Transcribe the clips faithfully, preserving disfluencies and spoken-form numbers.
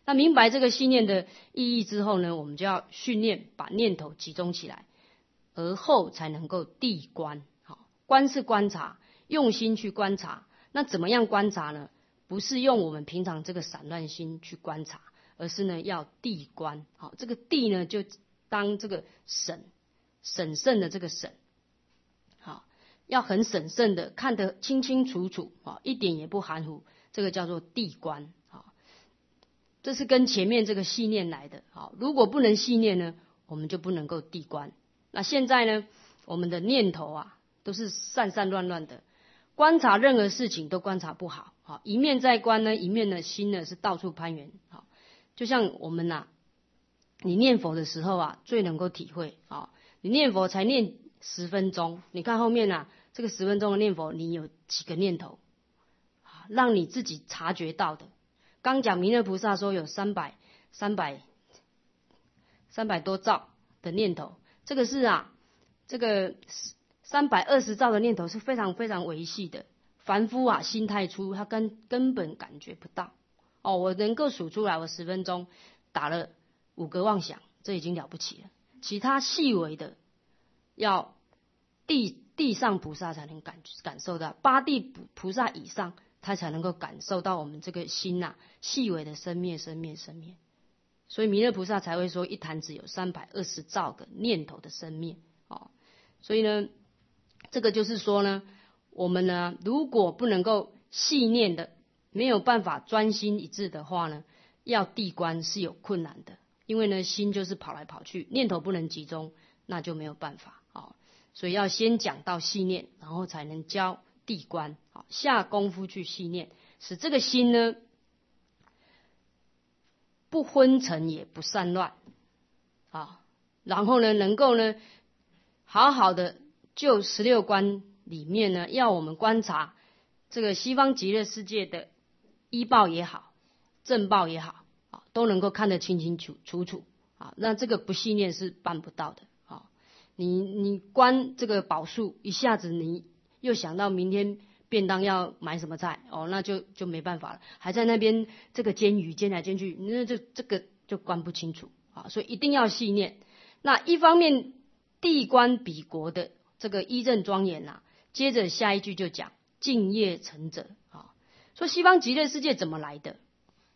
那明白这个信念的意义之后呢，我们就要训练把念头集中起来，而后才能够谛观。好，观是观察，用心去观察。那怎么样观察呢？不是用我们平常这个散乱心去观察，而是呢要谛观。好，这个谛呢就当这个审审慎的这个审，好，要很审慎的看得清清楚楚，好，一点也不含糊，这个叫做谛观。好，这是跟前面这个细念来的。好，如果不能细念呢，我们就不能够谛观。那现在呢，我们的念头啊都是散散乱乱的，观察任何事情都观察不好。好，一面在观呢，一面的心呢是到处攀援。好，就像我们呐、啊，你念佛的时候啊，最能够体会。好，你念佛才念十分钟，你看后面啊，这个十分钟的念佛，你有几个念头，让你自己察觉到的。刚讲弥勒菩萨说有三百三百三百多兆的念头，这个是啊，这个三百二十兆的念头是非常非常微细的。凡夫啊，心太粗，他根根本感觉不到。哦，我能够数出来，我十分钟打了五个妄想，这已经了不起了。其他细微的，要地地上菩萨才能感感受到，八地菩萨以上，他才能够感受到我们这个心呐、啊，细微的生灭、生灭、生灭。所以弥勒菩萨才会说，一坛子有三百二十兆个念头的生灭。哦，所以呢，这个就是说呢。我们呢，如果不能够细念的，没有办法专心一致的话呢，要谛观是有困难的，因为呢，心就是跑来跑去，念头不能集中，那就没有办法。好，所以要先讲到细念，然后才能教谛观。好，下功夫去细念，使这个心呢，不昏沉也不散乱。好，然后呢，能够呢，好好的就十六观里面呢，要我们观察这个西方极乐世界的依报也好，正报也好，都能够看得清清楚楚楚。那这个不细念是办不到的。你你观这个宝树，一下子你又想到明天便当要买什么菜，哦，那就就没办法了，还在那边这个煎鱼煎来煎去，那就这个就观不清楚啊，所以一定要细念。那一方面谛观彼国的这个依正庄严啊。接着下一句就讲净业成者。啊，说西方极乐世界怎么来的？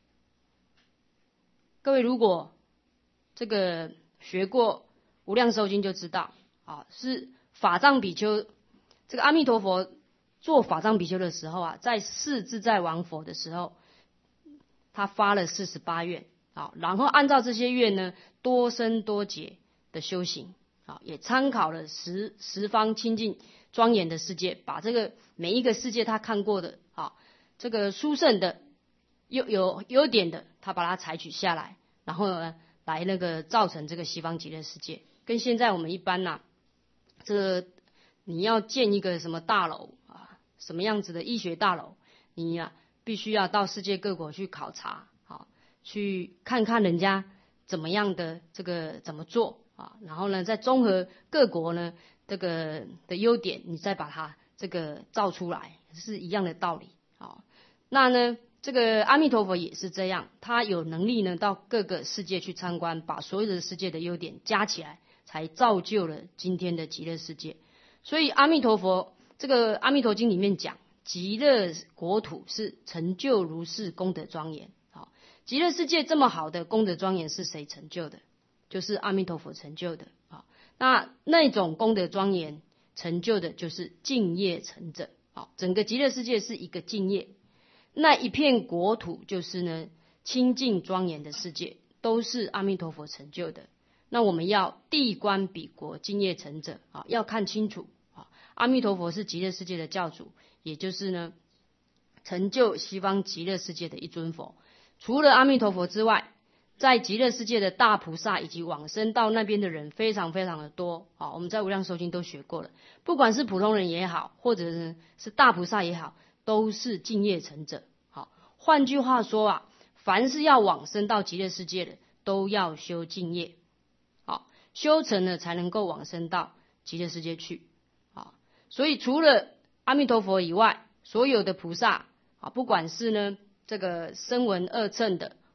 各位如果这个学过无量寿经就知道，啊，是法藏比丘，这个阿弥陀佛做法藏比丘的时候啊，在世自在王佛的时候，他发了四十八愿，啊，然后按照这些愿呢，多生多劫的修行，啊，也参考了十十方清净庄严的世界，把这个每一个世界他看过的，啊，这个殊胜的有有优点的，他把它采取下来，然后呢，来那个造成这个西方极乐世界。跟现在我们一般呐、啊，这个你要建一个什么大楼啊，什么样子的医学大楼，你呀、啊、必须要到世界各国去考察，啊，去看看人家怎么样的这个怎么做啊，然后呢，再综合各国呢。这个的优点，你再把它这个造出来，是一样的道理。好，那呢，这个阿弥陀佛也是这样，他有能力呢到各个世界去参观，把所有的世界的优点加起来，才造就了今天的极乐世界。所以阿弥陀佛这个《阿弥陀经》里面讲，极乐国土是成就如是功德庄严。好，极乐世界这么好的功德庄严是谁成就的？就是阿弥陀佛成就的。好。那那种功德庄严成就的就是净业成者。好，整个极乐世界是一个净业，那一片国土就是呢清净庄严的世界，都是阿弥陀佛成就的。那我们要谛观彼国净业成者，啊，要看清楚啊，阿弥陀佛是极乐世界的教主，也就是呢成就西方极乐世界的一尊佛。除了阿弥陀佛之外，在极乐世界的大菩萨以及往生到那边的人非常非常的多。好，我们在无量寿经都学过了，不管是普通人也好，或者是大菩萨也好，都是净业成者。好，换句话说啊，凡是要往生到极乐世界的，都要修净业。好，修成了才能够往生到极乐世界去。好，所以除了阿弥陀佛以外，所有的菩萨啊，不管是呢这个声闻二乘的，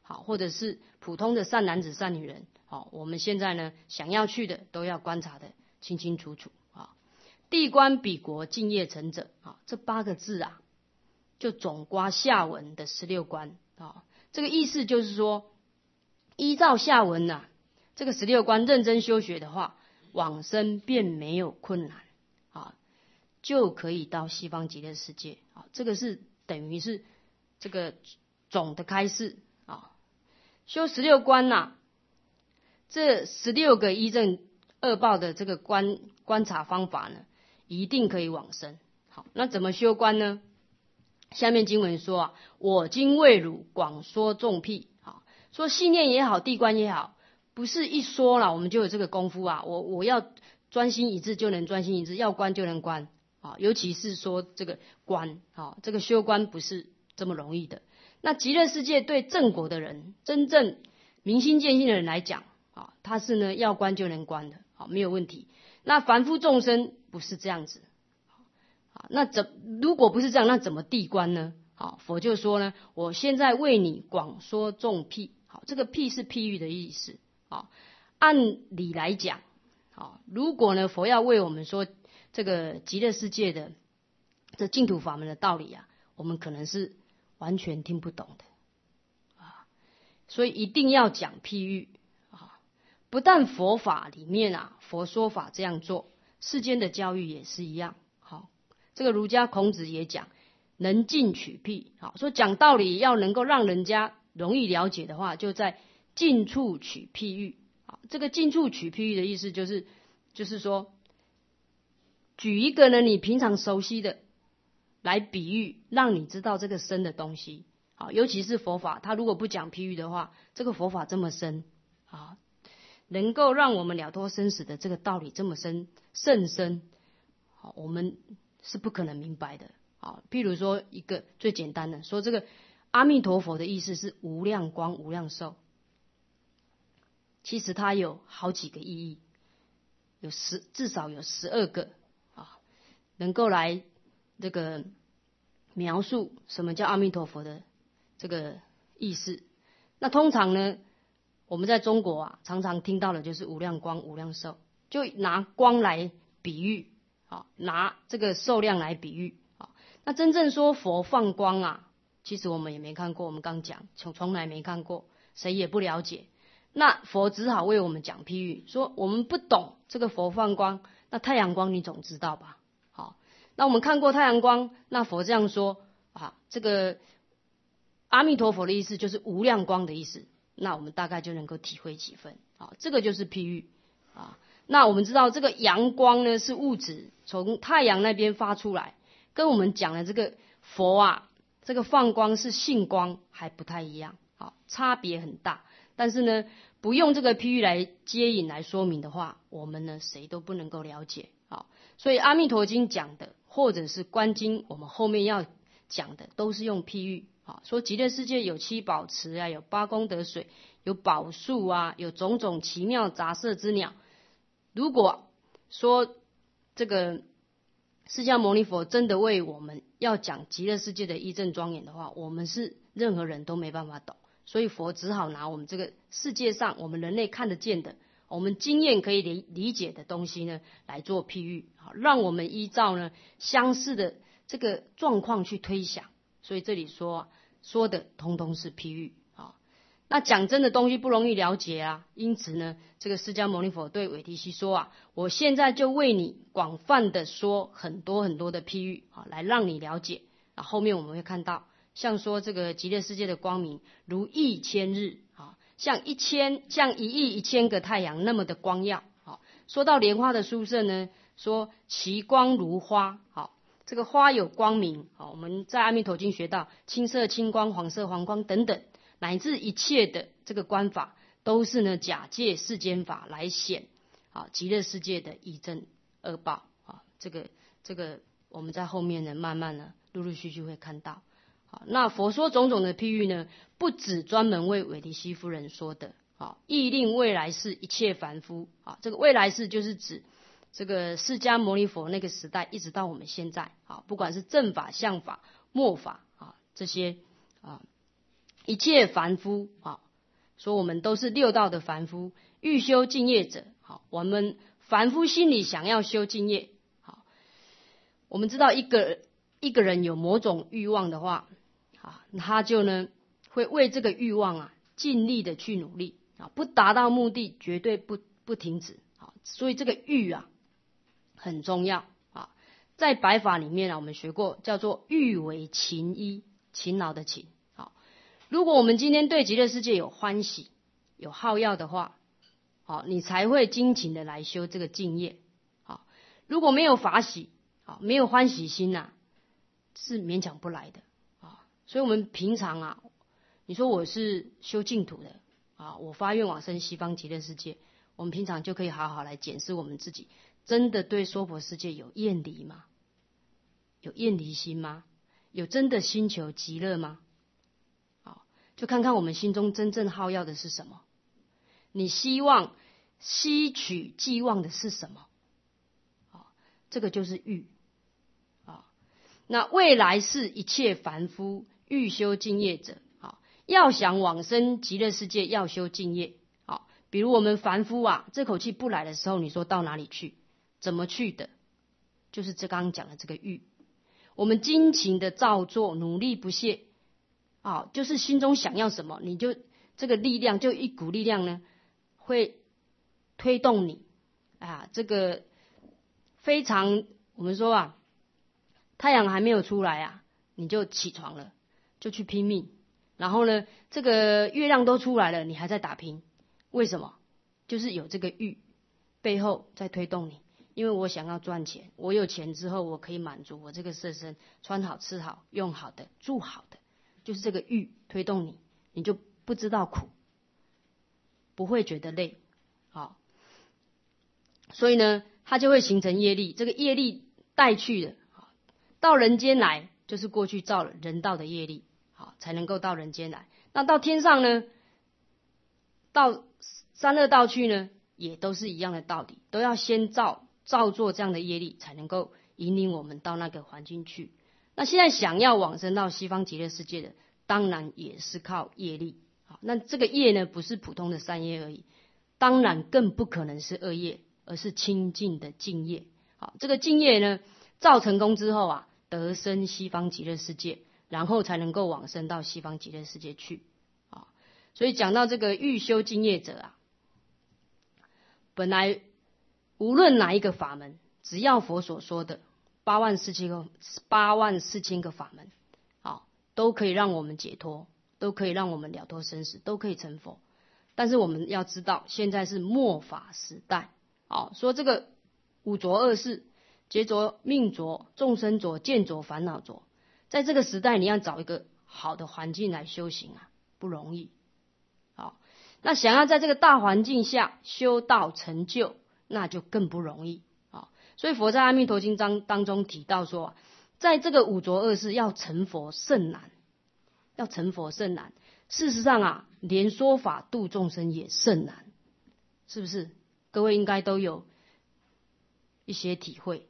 好，或者是普通的善男子善女人，好，我们现在呢想要去的都要观察的清清楚楚啊。地观彼国敬业成者啊，这八个字啊，就总括下文的十六观啊。这个意思就是说，依照下文呐、啊，这个十六观认真修学的话，往生便没有困难啊，就可以到西方极乐世界啊。这个是等于是这个总的开示啊。修十六观呐、啊，这十六个一正二报的这个观观察方法呢，一定可以往生。好，那怎么修观呢？下面经文说啊，我今为汝广说众辟。好，说信念也好，地观也好，不是一说了我们就有这个功夫啊。我我要专心一致就能专心一致，要观就能观啊。尤其是说这个观啊，这个修观不是这么容易的。那极乐世界对正果的人，真正明心见性的人来讲啊，他是呢要观就能观的，好，没有问题。那凡夫众生不是这样子。那怎如果不是这样，那怎么地观呢？好，佛就说呢，我现在为你广说众譬。好，这个譬是譬喻的意思。好，按理来讲，好，如果呢佛要为我们说这个极乐世界的这净土法门的道理啊，我们可能是完全听不懂的啊，所以一定要讲譬喻啊。不但佛法里面啊，佛说法这样做，世间的教育也是一样。这个儒家孔子也讲，能尽取譬，好，说讲道理要能够让人家容易了解的话，就在近处取譬喻。好，这个近处取譬喻的意思就是，就是说，举一个呢你平常熟悉的来比喻，让你知道这个深的东西。好，尤其是佛法，他如果不讲譬喻的话，这个佛法这么深啊，能够让我们了脱生死的这个道理这么深甚深，好，我们是不可能明白的啊。譬如说一个最简单的，说这个阿弥陀佛的意思是无量光无量寿，其实它有好几个意义，有十至少有十二个啊，能够来这个描述什么叫阿弥陀佛的这个意思。那通常呢，我们在中国啊，常常听到的就是无量光无量寿，就拿光来比喻。好，拿这个寿量来比喻。好，那真正说佛放光啊，其实我们也没看过，我们刚讲从从来没看过，谁也不了解。那佛只好为我们讲譬喻，说我们不懂这个佛放光，那太阳光你总知道吧？好，那我们看过太阳光，那佛这样说啊，这个阿弥陀佛的意思就是无量光的意思，那我们大概就能够体会几分啊，这个就是譬喻啊。那我们知道这个阳光呢是物质从太阳那边发出来，跟我们讲的这个佛啊，这个放光是性光还不太一样，好，差别很大。但是呢，不用这个譬喻来接引来说明的话，我们呢谁都不能够了解。好，所以阿弥陀经讲的，或者是观经，我们后面要讲的都是用譬喻。好，说极乐世界有七宝池啊，有八功德水，有宝树啊，有种种奇妙杂色之鸟。如果说这个释迦牟尼佛真的为我们要讲极乐世界的义正庄严的话，我们是任何人都没办法懂，所以佛只好拿我们这个世界上我们人类看得见的，我们经验可以理理解的东西呢，来做譬喻，让我们依照呢相似的这个状况去推想。所以这里说说的通通是譬喻。那讲真的东西不容易了解啊，因此呢，这个释迦牟尼佛对韦提希说啊，我现在就为你广泛的说很多很多的譬喻啊，来让你了解。啊，后面我们会看到，像说这个极乐世界的光明如亿千日啊，像一千像一亿一千个太阳那么的光耀。好，说到莲花的殊胜呢，说其光如花。好，这个花有光明。好，我们在阿弥陀经学到青色青光、黄色黄光等等。乃至一切的这个观法，都是呢假借世间法来显啊极乐世界的一正二报啊。这个这个我们在后面呢慢慢呢陆陆续续会看到。好，那佛说种种的譬喻呢，不只专门为韦提希夫人说的啊，亦令未来世一切凡夫啊。这个未来世就是指这个释迦牟尼佛那个时代，一直到我们现在啊，不管是正法、相法、末法啊这些啊。 一切凡夫啊，说我们都是六道的凡夫，欲修净业者，好，我们凡夫心里想要修净业，好，我们知道一个一个人有某种欲望的话，啊，他就呢会为这个欲望啊尽力的去努力啊，不达到目的绝对不不停止啊，所以这个欲啊很重要啊，在白法里面啊，我们学过叫做欲为勤医，勤劳的勤。如果我们今天对极乐世界有欢喜、有好要的话，好，你才会精勤的来修这个净业。好，如果没有法喜，好，没有欢喜心呐、啊，是勉强不来的啊。所以，我们平常啊，你说我是修净土的啊，我发愿往生西方极乐世界，我们平常就可以好好来检视我们自己，真的对娑婆世界有厌离吗？有厌离心吗？有真的心求极乐吗？就看看我们心中真正好要的是什么，你希望吸取寄望的是什么？这个就是欲。那未来是一切凡夫欲修净业者，要想往生极乐世界要修净业。比如我们凡夫啊，这口气不来的时候，你说到哪里去？怎么去的？就是这刚刚讲的这个欲。我们精勤的造作，努力不懈。啊，就是心中想要什么，你就这个力量，就一股力量呢，会推动你啊。这个非常，我们说啊，太阳还没有出来啊，你就起床了，就去拼命。然后呢，这个月亮都出来了，你还在打拼，为什么？就是有这个欲背后在推动你。因为我想要赚钱，我有钱之后，我可以满足我这个色身，穿好、吃好、用好的、住好的。就是这个欲推动你，你就不知道苦，不会觉得累，好，所以呢，它就会形成业力，这个业力带去的，到人间来，就是过去造了人道的业力，好，才能够到人间来。那到天上呢，到三恶道去呢，也都是一样的道理，都要先造造作这样的业力，才能够引领我们到那个环境去。那现在想要往生到西方极乐世界的，当然也是靠业力。好，那这个业呢，不是普通的善业而已，当然更不可能是恶业，而是清净的净业。好，这个净业呢，造成功之后啊，得生西方极乐世界，然后才能够往生到西方极乐世界去。啊，所以讲到这个欲修净业者啊，本来无论哪一个法门，只要佛所说的。八万四千个八万四千个法门，好，都可以让我们解脱，都可以让我们了脱生死，都可以成佛。但是我们要知道，现在是末法时代，好，说这个五浊恶世，劫浊、命浊、众生浊、见浊、烦恼浊，在这个时代，你要找一个好的环境来修行啊，不容易。好，那想要在这个大环境下修道成就，那就更不容易。所以佛在《阿弥陀经》章当中提到说，在这个五浊恶世要成佛甚难，要成佛甚难。事实上啊，连说法度众生也甚难，是不是？各位应该都有一些体会。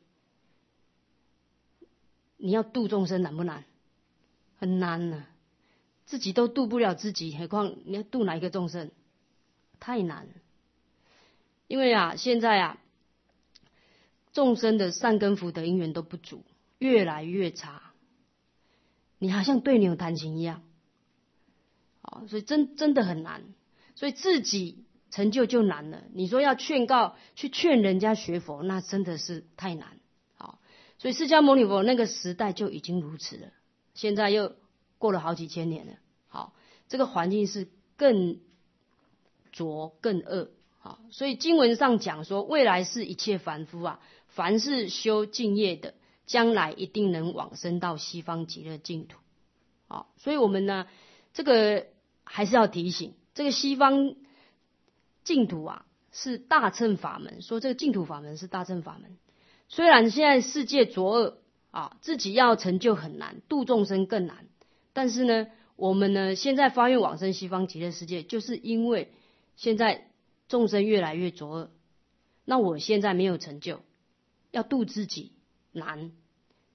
你要度众生难不难？很难呢、啊，自己都度不了自己，何况你要度哪一个众生？太难了。因为啊，现在啊。众生的善根福德因缘都不足，越来越差，你好像对牛弹琴一样，哦，所以真真的很难，所以自己成就就难了。你说要劝告去劝人家学佛，那真的是太难。好，所以释迦牟尼佛那个时代就已经如此了，现在又过了好几千年了。好，这个环境是更浊更恶。好，所以经文上讲说，未来是一切凡夫啊。凡是修净业的，将来一定能往生到西方极乐净土。好，所以我们呢，这个还是要提醒，这个西方净土啊，是大乘法门。说这个净土法门是大乘法门，虽然现在世界浊恶啊，自己要成就很难，度众生更难，但是呢，我们呢现在发愿往生西方极乐世界，就是因为现在众生越来越浊恶，那我现在没有成就。要度自己难，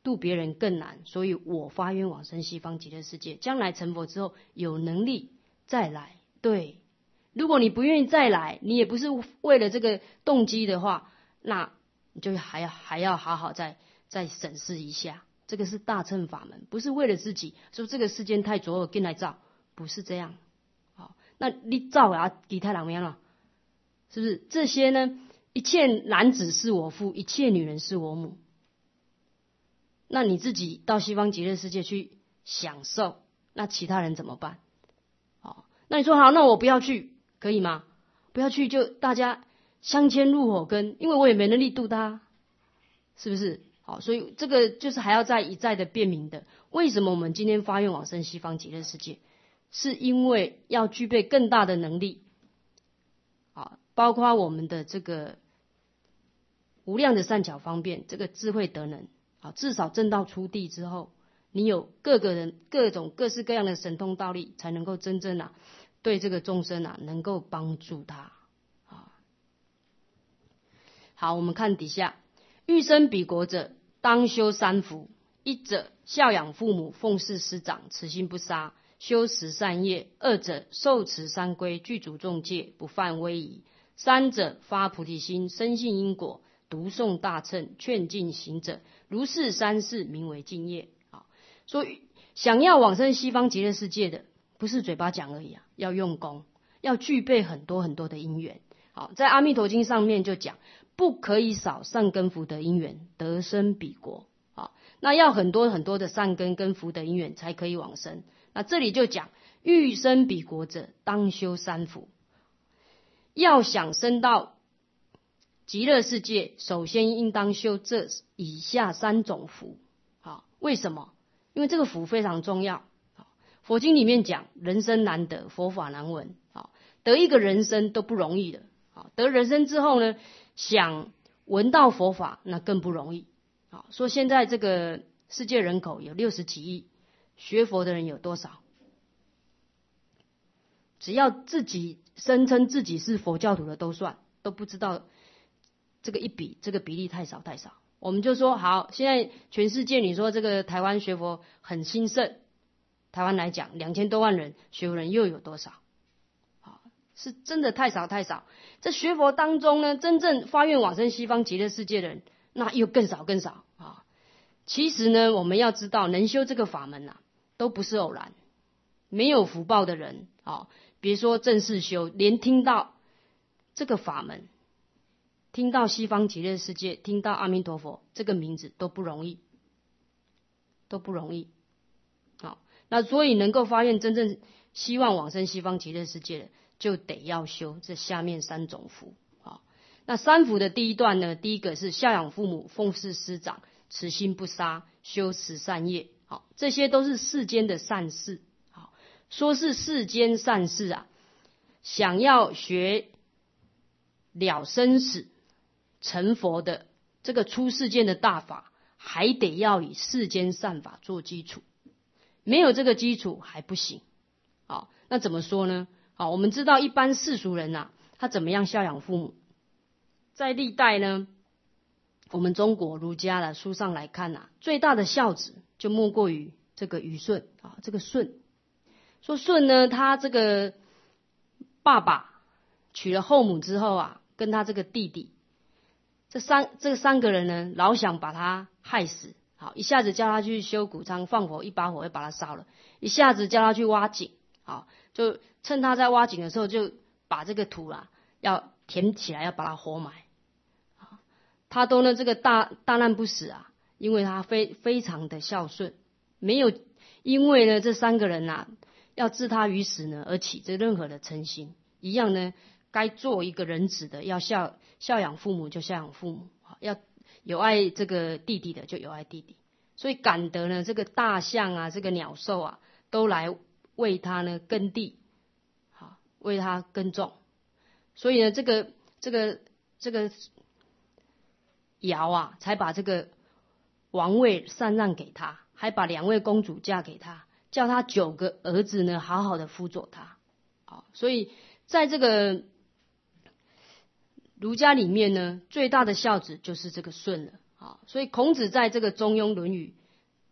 度别人更难，所以我发愿往生西方极乐世界，将来成佛之后有能力再来。对，如果你不愿意再来，你也不是为了这个动机的话，那你就还要还要好好再再审视一下。这个是大乘法门，不是为了自己说这个世间太浊恶跟来造，不是这样。好，那你造啊，其他人咩了？是不是这些呢？一切男子是我父，一切女人是我母。那你自己到西方极乐世界去享受，那其他人怎么办？哦，那你说好，那我不要去，可以吗？不要去就大家相牵入火根，因为我也没能力度他，是不是？好，所以这个就是还要再一再的辨明的。为什么我们今天发愿往生西方极乐世界，是因为要具备更大的能力，啊，包括我们的这个无量的善巧方便，这个智慧德能。好，至少证道出地之后，你有各个人各种各式各样的神通道力，才能够真正啊对这个众生啊能够帮助他啊。好，我们看底下，欲生彼国者，当修三福：一者孝养父母，奉事师长，慈心不杀，修十善业；二者受持三规，具足众戒，不犯威仪；三者发菩提心，深信因果，读诵大乘，劝进行者，如是三事名为敬业。啊，所以想要往生西方极乐世界的，不是嘴巴讲而已啊，要用功，要具备很多很多的因缘。好，在阿弥陀经上面就讲，不可以少善根福德因缘得生彼国。好，那要很多很多的善根跟福德因缘才可以往生。那这里就讲，欲生彼国者，当修三福。要想生到极乐世界，首先应当修这以下三种福。好，为什么？因为这个福非常重要。佛经里面讲，人生难得，佛法难闻。好，得一个人生都不容易的。好，得人生之后呢，想闻到佛法，那更不容易。好，说现在这个世界人口有六十几亿，学佛的人有多少？只要自己声称自己是佛教徒的都算，都不知道这个一比，这个比例太少太少。我们就说好，现在全世界你说这个台湾学佛很兴盛，台湾来讲两千多万人学佛人又有多少？是真的太少太少。在学佛当中呢，真正发愿往生西方极乐世界的人，那又更少更少啊。其实呢，我们要知道，能修这个法门啊，都不是偶然。没有福报的人啊，别说正式修，连听到这个法门，听到西方极乐世界，听到阿弥陀佛这个名字都不容易，都不容易。好，那所以能够发愿真正希望往生西方极乐世界的，就得要修这下面三种福。好，那三福的第一段呢，第一个是孝养父母，奉事师长，慈心不杀，修十善业。好，这些都是世间的善事。好，说是世间善事啊，想要学了生死成佛的这个出世间的大法，还得要以世间善法做基础，没有这个基础还不行。好，那怎么说呢？好，我们知道一般世俗人啊，他怎么样孝养父母？在历代呢，我们中国儒家的书上来看啊，最大的孝子就莫过于这个虞舜啊。这个舜，说舜呢，他这个爸爸娶了后母之后啊，跟他这个弟弟，这三这三个人呢，老想把他害死。好，一下子叫他去修谷仓放火，一把火就把他烧了；一下子叫他去挖井，好，就趁他在挖井的时候，就把这个土啊要填起来，要把它活埋。他都呢这个大大难不死啊，因为他非非常的孝顺，没有因为呢这三个人啊要置他于死呢而起这任何的嗔心，一样呢该做一个人子的要孝孝养父母就孝养父母，要有爱这个弟弟的就有爱弟弟，所以感得呢这个大象啊这个鸟兽啊都来为他呢耕地，好为他耕种，所以呢这个这个这个尧啊才把这个王位禅让给他，还把两位公主嫁给他，叫他九个儿子呢好好的辅佐他。好，所以在这个儒家里面呢，最大的孝子就是这个舜了。好，所以孔子在这个中庸论语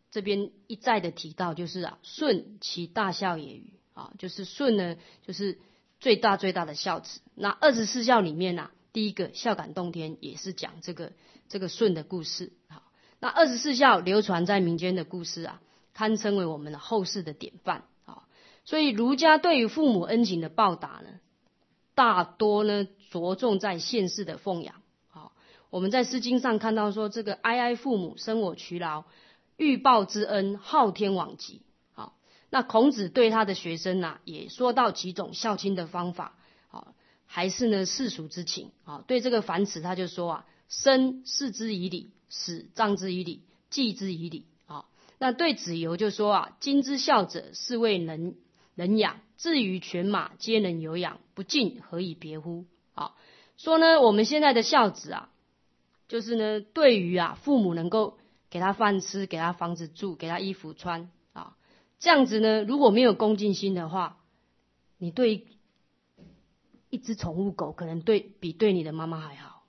这边一再的提到，就是啊，舜其大孝也与啊，就是舜呢，就是最大最大的孝子。那二十四孝里面啊，第一个孝感动天也是讲这个这个舜的故事。好，那二十四孝流传在民间的故事啊，堪称为我们的后世的典范啊。所以儒家对于父母恩情的报答呢，大多呢着重在现世的奉养。好，我们在诗经上看到说，这个哀哀父母，生我劬劳，欲报之恩，昊天罔极。好，那孔子对他的学生啊，也说到几种孝亲的方法。好，还是呢世俗之情。好，对这个樊迟他就说啊，生视之以礼，死葬之以礼，祭之以礼。好，那对子游就说啊，今之孝者，是谓人人养，至于犬马，皆能有养，不敬，何以别乎？好，说呢，我们现在的孝子啊，就是呢，对于啊父母能够给他饭吃，给他房子住，给他衣服穿啊，这样子呢，如果没有恭敬心的话，你对一只宠物狗可能对比对你的妈妈还好。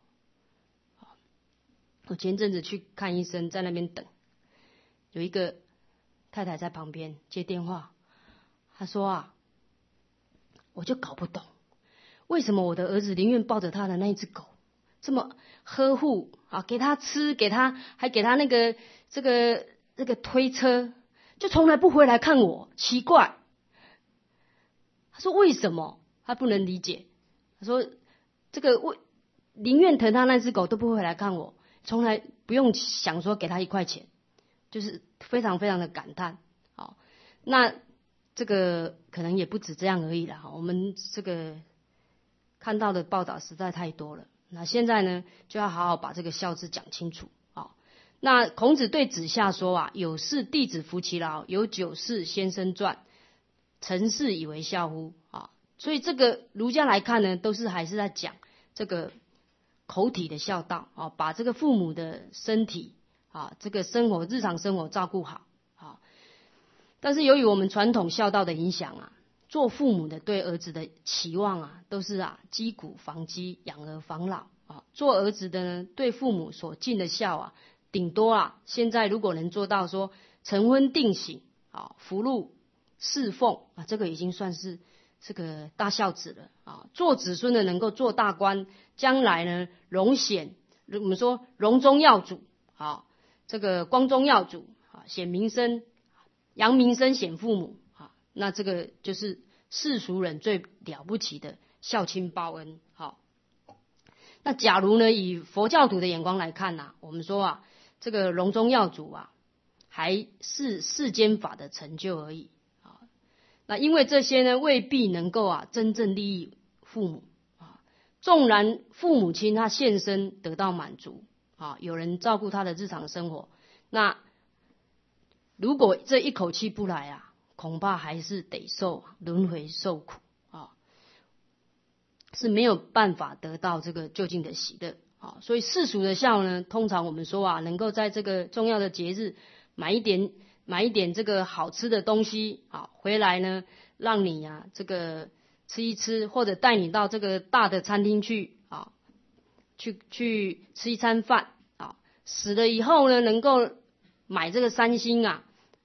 我前阵子去看医生，在那边等，有一个太太在旁边接电话，她说啊，我就搞不懂，为什么我的儿子宁愿抱着他的那一只狗，这么呵护啊，给他吃，给他还给他那个这个这个推车，就从来不回来看我，奇怪。他说为什么？他不能理解。他说这个为宁愿疼他那只狗都不会来看我，从来不用想说给他一块钱，就是非常非常的感叹。好，那这个可能也不止这样而已啦。我们这个看到的报道实在太多了。那现在呢，就要好好把这个孝字讲清楚。好，那孔子对子夏说啊，有事弟子服其劳，有酒事先生传，臣事以为孝乎？啊，所以这个儒家来看呢，都是还是在讲这个口体的孝道啊，把这个父母的身体啊，这个生活日常生活照顾好啊。但是由于我们传统孝道的影响啊，做父母的对儿子的期望啊，都是啊积谷防饥，养儿防老啊。做儿子的呢，对父母所尽的孝啊，顶多啊，现在如果能做到说成婚定省啊，福禄侍奉啊，这个已经算是这个大孝子了啊。做子孙的能够做大官，将来呢荣显，我们说荣中耀祖啊，这个光宗耀祖啊，显名声，扬名声显父母啊，那这个就是世俗人最了不起的孝亲报恩。好，那假如呢以佛教徒的眼光来看呐、啊，我们说啊，这个荣中耀祖啊，还是世间法的成就而已啊。那因为这些呢，未必能够啊真正利益父母啊。纵然父母亲他现身得到满足啊，有人照顾他的日常生活，那如果这一口气不来啊，恐怕还是得受轮回受苦啊，是没有办法得到这个究竟的喜乐啊。所以世俗的孝呢，通常我们说啊，能够在这个重要的节日买一点买一点这个好吃的东西啊，回来呢让你啊这个吃一吃，或者带你到这个大的餐厅去啊，去去吃一餐饭啊。死了以后呢，能够买这个三星啊。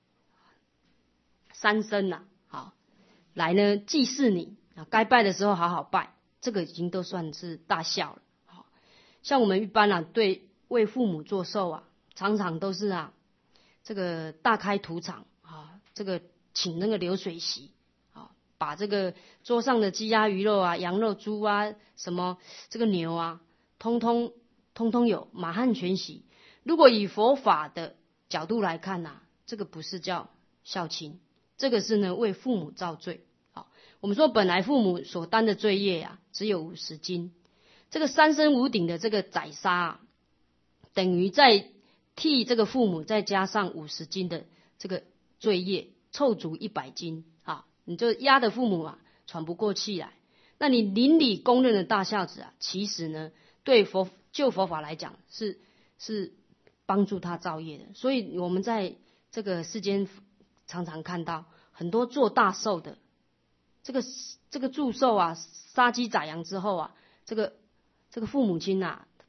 三牲呐、啊，好，来呢祭祀你啊，该拜的时候好好拜，这个已经都算是大孝了。好，像我们一般啊，对为父母做寿啊，常常都是啊，这个大开土场啊，这个请那个流水席啊，把这个桌上的鸡鸭鱼肉啊、羊肉、猪啊、什么这个牛啊，通通通通有，满汉全席。如果以佛法的角度来看呐、啊，这个不是叫孝亲。这个是呢为父母造罪。好，我们说本来父母所担的罪业啊，只有五十斤，这个三牲五鼎的这个宰杀啊，等于在替这个父母再加上五十斤的这个罪业，凑足一百斤啊，你就压得父母啊喘不过气来。那你邻里公认的大孝子啊，其实呢对佛就佛法来讲是是帮助他造业的。所以我们在这个世间常常看到很多做大寿的，这个这个祝寿啊，杀鸡宰羊之后啊，这个这个父母亲啊，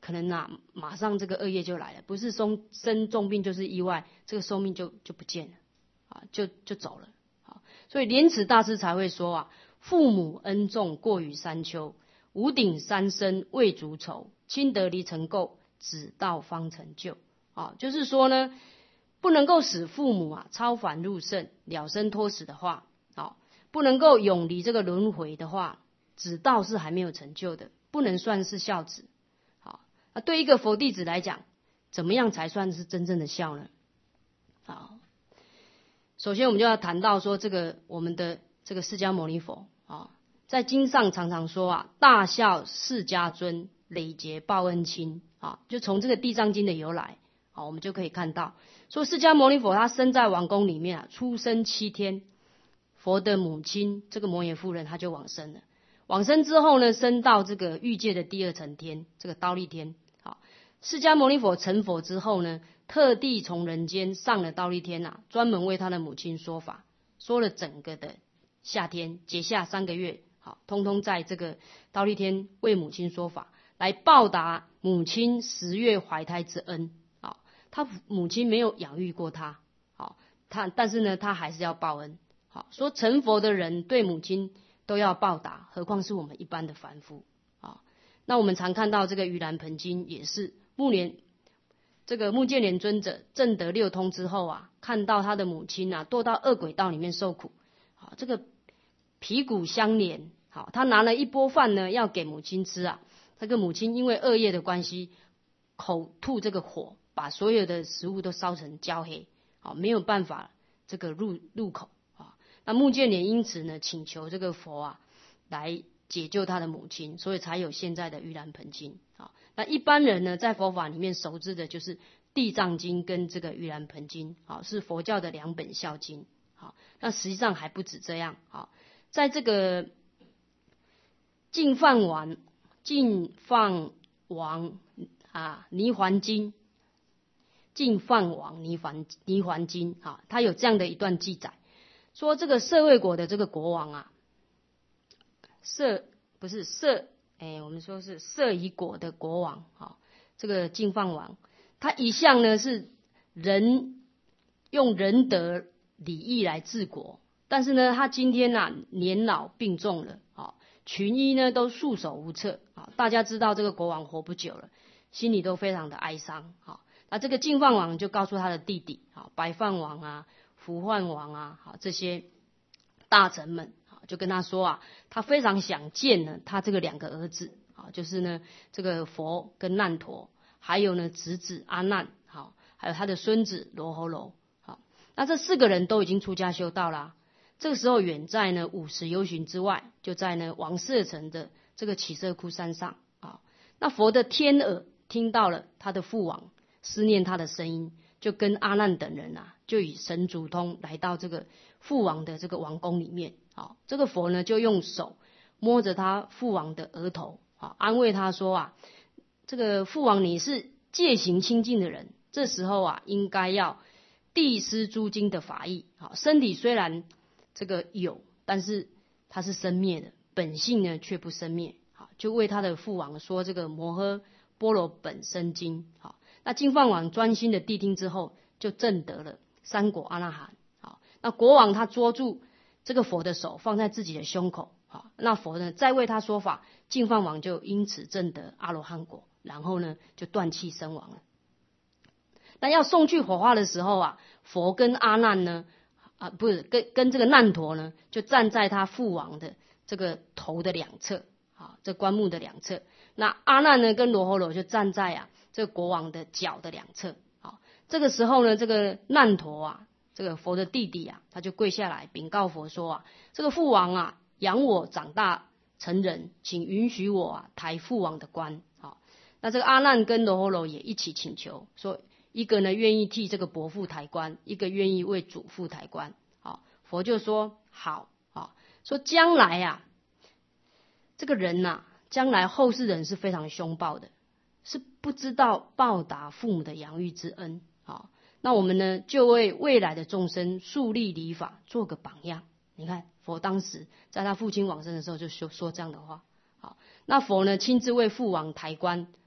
可能啊马上这个恶业就来了，不是生生重病就是意外，这个寿命就就不见了啊，就就走了啊。所以莲池大师才会说啊，父母恩重过于山丘，五顶三生未足愁，亲得离尘垢，只道方成就啊。就是说呢，不能够使父母啊超凡入圣了生脱死的话，啊，不能够永离这个轮回的话，只道是还没有成就的，不能算是孝子。好，那对一个佛弟子来讲，怎么样才算是真正的孝呢？好，首先我们就要谈到说，这个我们的这个释迦牟尼佛啊，在经上常常说啊，大孝释迦尊，累劫报恩亲啊，就从这个地藏经的由来啊，我们就可以看到，说释迦牟尼佛他生在王宫里面啊，出生七天，佛的母亲这个摩耶夫人她就往生了。往生之后呢，升到这个欲界的第二层天，这个忉利天。好，释迦牟尼佛成佛之后呢，特地从人间上了忉利天啊，专门为他的母亲说法，说了整个的夏天，节下三个月，好，通通在这个忉利天为母亲说法，来报答母亲十月怀胎之恩。好，他母亲没有养育过他，好，他但是呢，他还是要报恩。好，说成佛的人对母亲都要报答，何况是我们一般的凡夫啊？那我们常看到这个盂兰盆经也是目连这个目犍连尊者证得六通之后啊，看到他的母亲啊堕到恶鬼道里面受苦，好，这个皮骨相连，好，他拿了一钵饭呢要给母亲吃啊，这个母亲因为恶业的关系，口吐这个火，把所有的食物都烧成焦黑，好，没有办法这个入入口。那目犍连因此呢，请求这个佛啊，来解救他的母亲，所以才有现在的盂兰盆经啊。那一般人呢，在佛法里面熟知的就是地藏经跟这个盂兰盆经啊，是佛教的两本孝经。好，那实际上还不止这样啊，在这个净饭王净饭王啊泥环经，净饭王泥环泥环经啊，它有这样的一段记载。说这个舍卫国的这个国王啊，舍不是舍，哎，我们说是舍夷国的国王啊，这个净饭王，他一向呢是人用仁德礼义来治国，但是呢，他今天啊年老病重了啊，群医呢都束手无策啊，大家知道这个国王活不久了，心里都非常的哀伤啊。那这个净饭王就告诉他的弟弟啊，白饭王啊。福饭王啊，好，这些大臣们就跟他说啊，他非常想见呢他这个两个儿子啊，就是呢这个佛跟难陀，还有呢侄子阿难，好，还有他的孙子罗侯罗，好，那这四个人都已经出家修道啦。这个时候远在呢五十由旬之外，就在呢王舍城的这个起舍窟山上啊。那佛的天耳听到了他的父王思念他的声音，就跟阿难等人啊，就以神足通来到这个父王的这个王宫里面。好，这个佛呢就用手摸着他父王的额头，啊，安慰他说啊，这个父王你是戒行清净的人，这时候啊应该要谛施诸经的法义。好，身体虽然这个有，但是它是生灭的，本性呢却不生灭。好，就为他的父王说这个摩诃般罗本生经。好，那净饭王专心的谛听之后，就证得了三果阿那含。好，那国王他捉住这个佛的手放在自己的胸口，好，那佛呢再为他说法，净饭王就因此证得阿罗汉果，然后呢就断气身亡了。那要送去火化的时候啊，佛跟阿难呢啊不是跟跟这个难陀呢，就站在他父王的这个头的两侧，啊，这棺木的两侧。那阿难呢跟罗侯罗就站在啊这个国王的脚的两侧。好，这个时候呢，这个难陀啊，这个佛的弟弟啊，他就跪下来禀告佛说啊，这个父王啊养我长大成人，请允许我啊抬父王的棺。好，那这个阿难跟罗侯罗也一起请求说，一个呢愿意替这个伯父抬棺，一个愿意为祖父抬棺。好，佛就说好，好，说将来啊，这个人呐、啊，将来后世人是非常凶暴的，是不知道报答父母的养育之恩。好，那我们呢就为未来的众生树立礼法，做个榜样。你看佛当时在他父亲往生的时候就说说这样的话。好，那佛呢亲自为父王抬棺，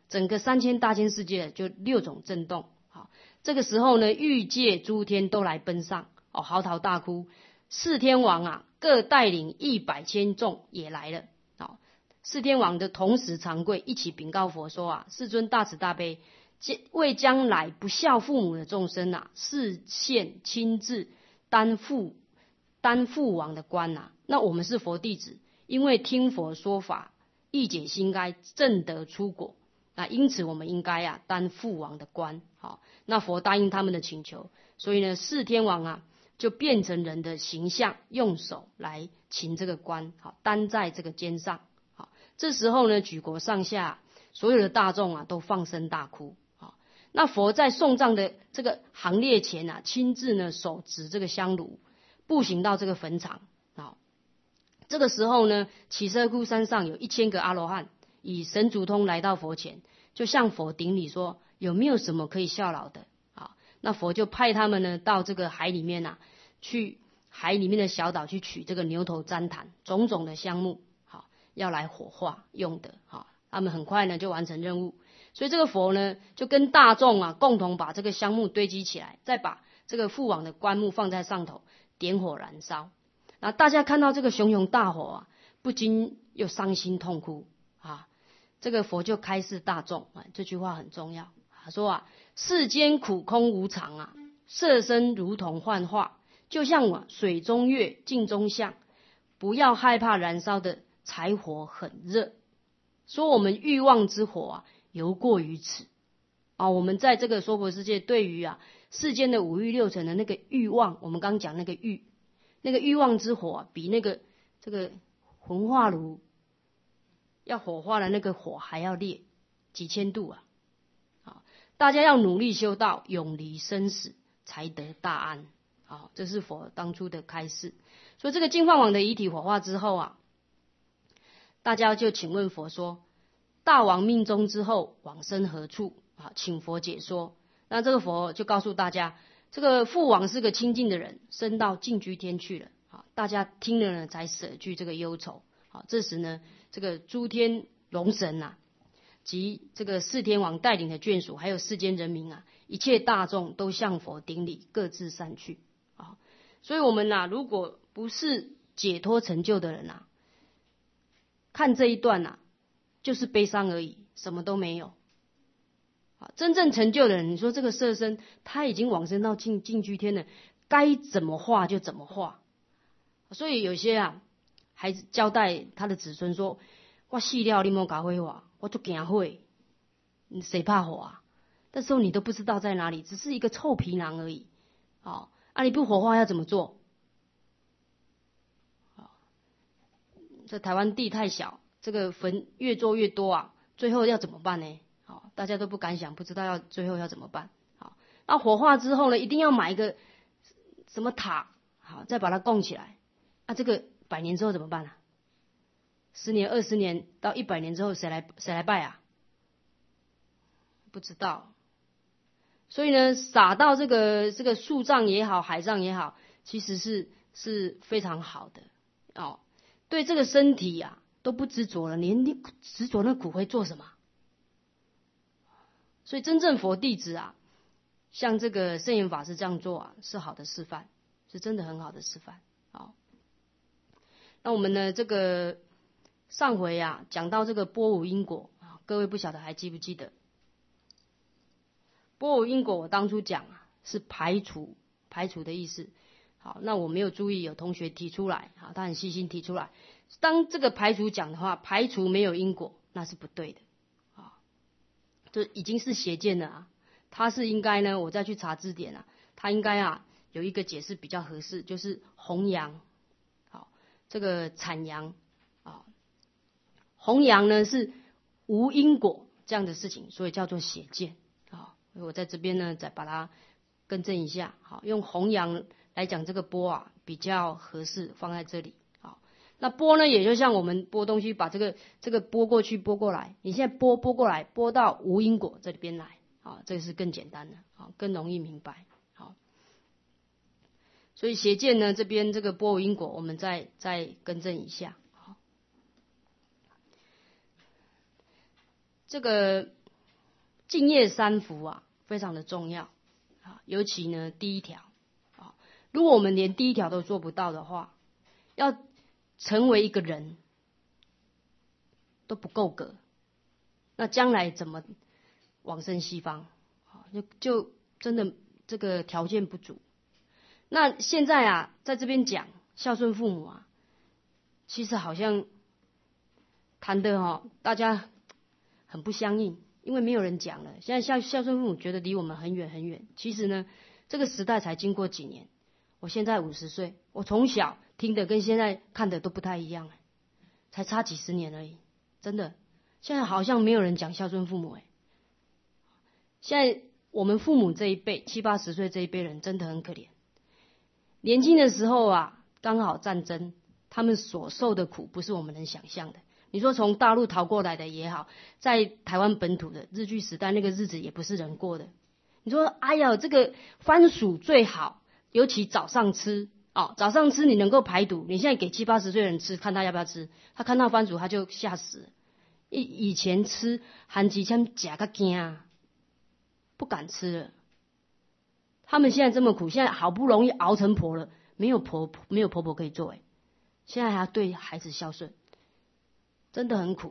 整个三千大千世界就六种震动。好，这个时候呢，欲界诸天都来奔上，哦，嚎啕大哭。四天王啊，各带领一百千众也来了。好，四天王的同时长跪，一起禀告佛说啊：世尊大慈大悲，为将来不孝父母的众生啊，示现亲自担负担父王的官啊。那我们是佛弟子，因为听佛说法，意解心该，正得出果。那因此我们应该啊担父王的官。好，那佛答应他们的请求，所以呢，四天王啊就变成人的形象，用手来擎这个冠，好，担在这个肩上。好，这时候呢，举国上下所有的大众啊，都放声大哭。好，那佛在送葬的这个行列前啊，亲自呢手执这个香炉，步行到这个坟场。好，这个时候呢，起舍窟山上有一千个阿罗汉，以神足通来到佛前，就向佛顶礼说：有没有什么可以效劳的？那佛就派他们呢到这个海里面啊，去海里面的小岛去取这个牛头旃檀，种种的香木，好，要来火化用的。好，他们很快呢就完成任务。所以这个佛呢就跟大众啊共同把这个香木堆积起来，再把这个父王的棺木放在上头，点火燃烧。那大家看到这个熊熊大火啊，不禁又伤心痛哭啊。这个佛就开示大众啊，这句话很重要。他说啊，世间苦空无常啊，色身如同幻化，就像啊水中月，镜中像，不要害怕燃烧的柴火很热。说我们欲望之火啊，犹过于此啊。我们在这个娑婆世界，对于啊世间的五欲六尘的那个欲望，我们刚讲那个欲，那个欲望之火啊，比那个这个焚化炉要火化的那个火还要烈几千度啊。大家要努力修道，永离生死，才得大安。好，这是佛当初的开示。所以这个净饭王的遗体火化之后啊，大家就请问佛说：大王命终之后往生何处？啊，请佛解说。那这个佛就告诉大家，这个父王是个清净的人，升到净居天去了。啊，大家听了呢，才舍去这个忧愁。好，这时呢，这个诸天龙神啊，及这个四天王带领的眷属，还有世间人民啊，一切大众都向佛顶礼，各自散去啊。所以我们呐、啊，如果不是解脱成就的人啊，看这一段啊，就是悲伤而已，什么都没有。啊，真正成就的人，你说这个色身他已经往生到净净居天了，该怎么化就怎么化。所以有些啊，还交代他的子孙说：我死了，你莫搞火化。我就惊火，谁怕火啊？那时候你都不知道在哪里，只是一个臭皮囊而已。哦，啊，你不火化要怎么做？哦，这台湾地太小，这个坟越做越多啊，最后要怎么办呢？哦，大家都不敢想，不知道要最后要怎么办。好，那火化之后呢，一定要买一个什么塔，好，再把它供起来。啊，这个百年之后怎么办啊？十年、二十年到一百年之后，谁来谁来拜啊？不知道。所以呢，撒到这个这个树葬也好，海葬也好，其实是是非常好的哦。对这个身体啊都不执着了，你你执着那骨灰做什么？所以真正佛弟子啊，像这个圣严法师这样做啊，是好的示范，是真的很好的示范。好，那我们呢这个。上回啊讲到这个波无因果啊，各位不晓得还记不记得？波无因果我当初讲啊是排除排除的意思。好，那我没有注意，有同学提出来，好，他很细心提出来。当这个排除讲的话，排除没有因果，那是不对的啊，这已经是邪见了啊。他是应该呢，我再去查字典啊，他应该啊有一个解释比较合适，就是弘扬，好，这个阐扬啊。弘扬呢是无因果这样的事情，所以叫做邪见。好，我在这边呢再把它更正一下。好，用弘扬来讲这个波啊比较合适，放在这里。好，那波呢也就像我们拨东西，把这个这个拨过去拨过来，你现在拨拨过来，拨到无因果这边来。好，这个是更简单的，好，更容易明白。好，所以邪见呢这边这个波无因果，我们再再更正一下。这个敬业三福啊，非常的重要啊。尤其呢，第一条啊，如果我们连第一条都做不到的话，要成为一个人都不够格，那将来怎么往生西方？就就真的这个条件不足。那现在啊，在这边讲孝顺父母啊，其实好像谈的哈、哦，大家很不相应，因为没有人讲了。现在孝孝顺父母觉得离我们很远很远，其实呢，这个时代才经过几年。我现在五十岁，我从小听的跟现在看的都不太一样，才差几十年而已，真的。现在好像没有人讲孝顺父母哎。现在我们父母这一辈七八十岁这一辈人真的很可怜。年轻的时候啊，刚好战争，他们所受的苦不是我们能想象的。你说从大陆逃过来的也好，在台湾本土的日据时代那个日子也不是人过的。你说哎呀，这个番薯最好，尤其早上吃哦，早上吃你能够排毒。你现在给七八十岁的人吃，看他要不要吃，他看到番薯他就吓死了。以以前吃韩吉枪夹个惊，不敢吃了。他们现在这么苦，现在好不容易熬成婆了，没有婆没有婆婆可以做，哎，现在还要对孩子孝顺，真的很苦。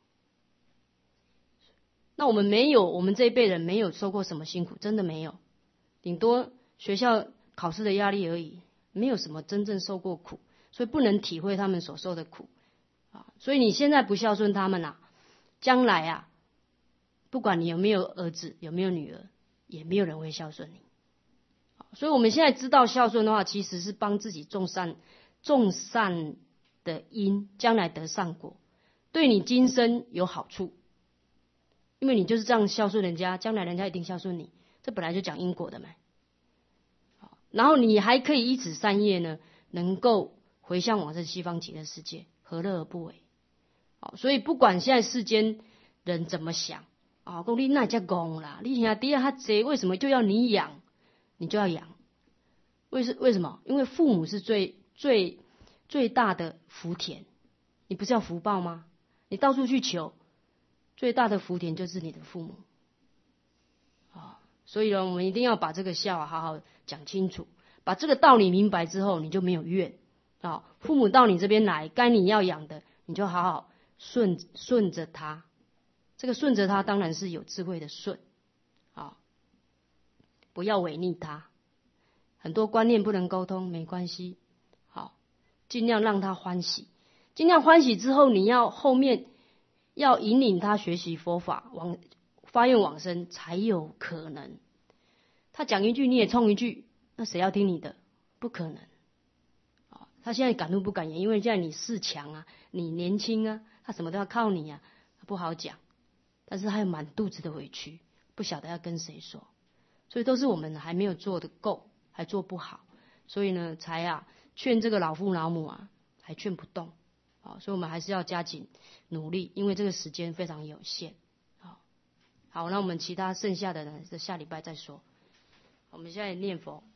那我们没有，我们这一辈人没有受过什么辛苦，真的没有，顶多学校考试的压力而已，没有什么真正受过苦，所以不能体会他们所受的苦啊。所以你现在不孝顺他们啊，将来啊，不管你有没有儿子，有没有女儿，也没有人会孝顺你。所以我们现在知道孝顺的话，其实是帮自己种善种善的因，将来得善果，对你今生有好处。因为你就是这样孝顺人家，将来人家一定孝顺你，这本来就讲因果的嘛。然后你还可以以此善业呢，能够回向往生西方极乐世界，何乐而不为？所以不管现在世间人怎么想啊，讲你那才讲啦，你兄弟啊，这为什么就要你养？你就要养，为什为什么？因为父母是最最最大的福田，你不是要福报吗？你到处去求，最大的福田就是你的父母啊。所以呢，我们一定要把这个孝啊好好讲清楚，把这个道理明白之后，你就没有怨啊。父母到你这边来，该你要养的，你就好好顺顺着他。这个顺着他，当然是有智慧的顺啊。不要违逆他，很多观念不能沟通没关系，好，尽量让他欢喜，尽量欢喜之后，你要后面要引领他学习佛法，往发愿往生才有可能。他讲一句你也冲一句，那谁要听你的？不可能。他现在敢怒不敢言，因为现在你势强啊，你年轻啊，他什么都要靠你啊，不好讲。但是他有满肚子的委屈，不晓得要跟谁说。所以都是我们还没有做得够，还做不好，所以呢，才啊劝这个老父老母啊，还劝不动啊，所以我们还是要加紧努力，因为这个时间非常有限。好，好，那我们其他剩下的呢，下礼拜再说。我们现在念佛。